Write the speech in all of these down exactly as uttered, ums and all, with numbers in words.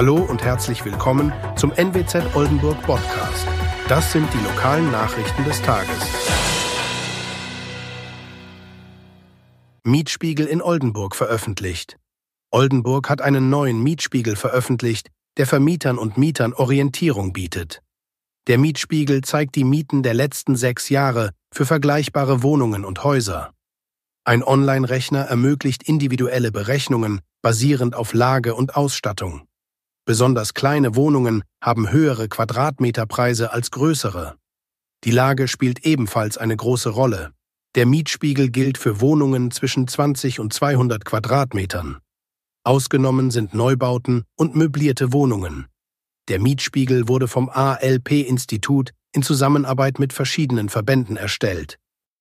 Hallo und herzlich willkommen zum N W Z Oldenburg Podcast. Das sind die lokalen Nachrichten des Tages. Mietspiegel in Oldenburg veröffentlicht. Oldenburg hat einen neuen Mietspiegel veröffentlicht, der Vermietern und Mietern Orientierung bietet. Der Mietspiegel zeigt die Mieten der letzten sechs Jahre für vergleichbare Wohnungen und Häuser. Ein Online-Rechner ermöglicht individuelle Berechnungen basierend auf Lage und Ausstattung. Besonders kleine Wohnungen haben höhere Quadratmeterpreise als größere. Die Lage spielt ebenfalls eine große Rolle. Der Mietspiegel gilt für Wohnungen zwischen zwanzig und zweihundert Quadratmetern. Ausgenommen sind Neubauten und möblierte Wohnungen. Der Mietspiegel wurde vom A L P-Institut in Zusammenarbeit mit verschiedenen Verbänden erstellt.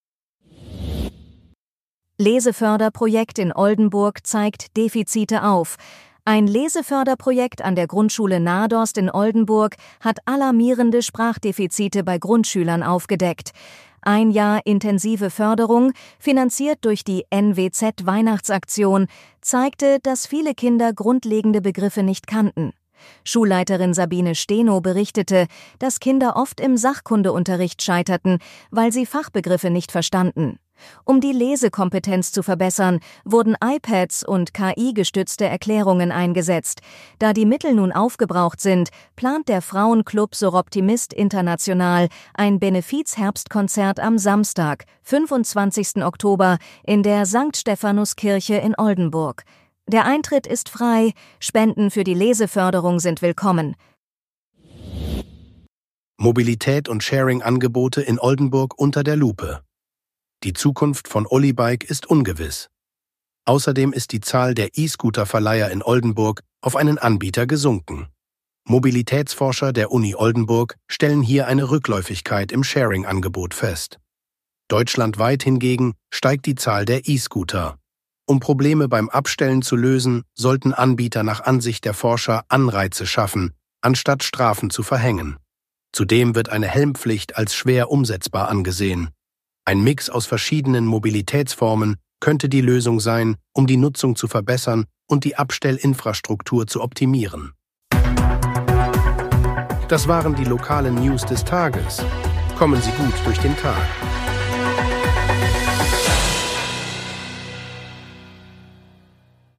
Leseförderprojekt in Oldenburg zeigt Defizite auf. Ein Leseförderprojekt an der Grundschule Nadorst in Oldenburg hat alarmierende Sprachdefizite bei Grundschülern aufgedeckt. Ein Jahr intensive Förderung, finanziert durch die N W Z-Weihnachtsaktion, zeigte, dass viele Kinder grundlegende Begriffe nicht kannten. Schulleiterin Sabine Stenow berichtete, dass Kinder oft im Sachkundeunterricht scheiterten, weil sie Fachbegriffe nicht verstanden. Um die Lesekompetenz zu verbessern, wurden iPads und K I-gestützte Erklärungen eingesetzt. Da die Mittel nun aufgebraucht sind, plant der Frauenclub Soroptimist International ein Benefiz-Herbstkonzert am Samstag, fünfundzwanzigsten Oktober, in der Sankt Stephanus-Kirche in Oldenburg. Der Eintritt ist frei, Spenden für die Leseförderung sind willkommen. Mobilität und Sharing-Angebote in Oldenburg unter der Lupe. Die Zukunft von Ollibike ist ungewiss. Außerdem ist die Zahl der E-Scooter-Verleiher in Oldenburg auf einen Anbieter gesunken. Mobilitätsforscher der Uni Oldenburg stellen hier eine Rückläufigkeit im Sharing-Angebot fest. Deutschlandweit hingegen steigt die Zahl der E-Scooter. Um Probleme beim Abstellen zu lösen, sollten Anbieter nach Ansicht der Forscher Anreize schaffen, anstatt Strafen zu verhängen. Zudem wird eine Helmpflicht als schwer umsetzbar angesehen. Ein Mix aus verschiedenen Mobilitätsformen könnte die Lösung sein, um die Nutzung zu verbessern und die Abstellinfrastruktur zu optimieren. Das waren die lokalen News des Tages. Kommen Sie gut durch den Tag.